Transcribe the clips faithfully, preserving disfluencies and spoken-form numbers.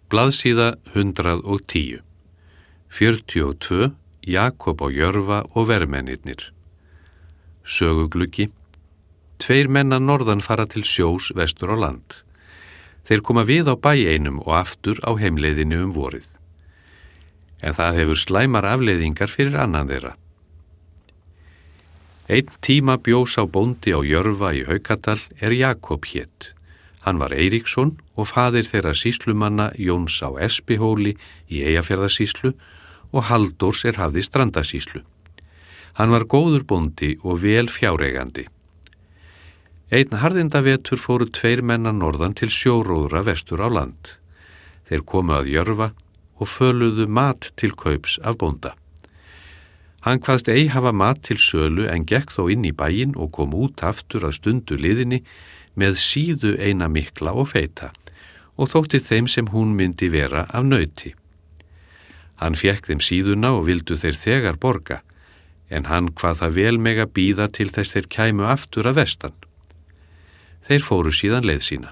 Blaðsíða hundrað og tíu. Fjörutíu og tvö. Jakob á Jörfa og vermennirnir. Sögugluggi. Tveir menn að norðan fara til sjós vestur á land. Þeir koma við á bæ einum og aftur á heimleiðinu um vorið. En það hefur slæmar afleiðingar fyrir annan þeirra. Einn tíma bjós á bóndi á Jörfa í Haukadal er Jakob hét. Hann var Eiríksson og faðir þeirra sýslumanna Jóns á Espihóli í Eyjafjarðarsýslu og Halldórs er hafði Strandasýslu. Hann var góður bóndi og vel fjáreigandi. Einn harðindavetur fóru tveir menn að norðan til sjóróðra vestur á land. Þeir komu að Jörfa og föluðu mat til kaups af bónda. Hann kvaðst ei hafa mat til sölu en gekk þó inn í bæinn og kom út aftur að stundu liðinni með síðu eina mikla og feita og þótti þeim sem hún myndi vera af nauti. Hann fékk þeim síðuna og vildu þeir þegar borga, en hann hvað það vel mega bíða til þess þeir kæmu aftur að vestan. Þeir fóru síðan leið sína.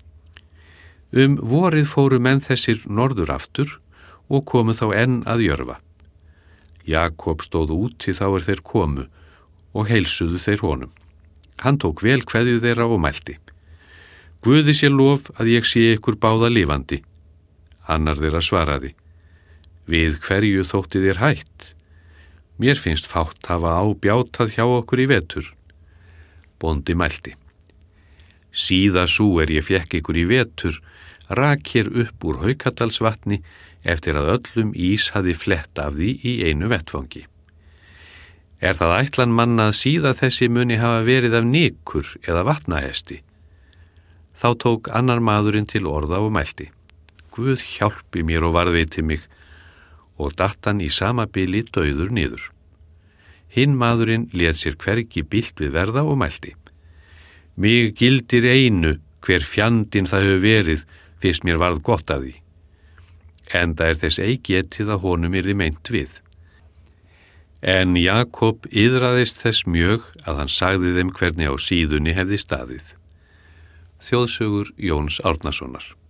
Um vorið fóru menn þessir norður aftur og komu þá enn að Jörfa. Jakob stóð úti þá er þeir komu og heilsuðu þeir honum. Hann tók vel kveðju þeirra og mælti. Guði sé lof að ég sé ykkur báða lifandi. Annar þeirra svaraði. Við hverju þótti þér hætt? Mér finnst fátt hafa ábjátað hjá okkur í vetur. Bóndi mælti. Síða sú er ég fekk ykkur í vetur, rak hér upp úr Haukadalsvatni eftir að öllum ís hafi flett af því í einu vettfangi. Er það ætlan manna að síða þessi muni hafa verið af nikur eða vatnahesti? Þá tók annar maðurinn til orða og mælti. Guð hjálpi mér og varðveiti mig, og datt hann í sama bili dauður niður. Hinn maðurinn lét sér hvergi bilt við verða og mælti. Mig gildir einu hver fjandinn það hefur verið fyrst mér varð gott af því. Enda er þess ei getið að honum yrði meint við. En Jakob iðraðist þess mjög að hann sagði þeim hvernig á síðunni hefði staðið. Þjóðsögur Jóns Árnasonar.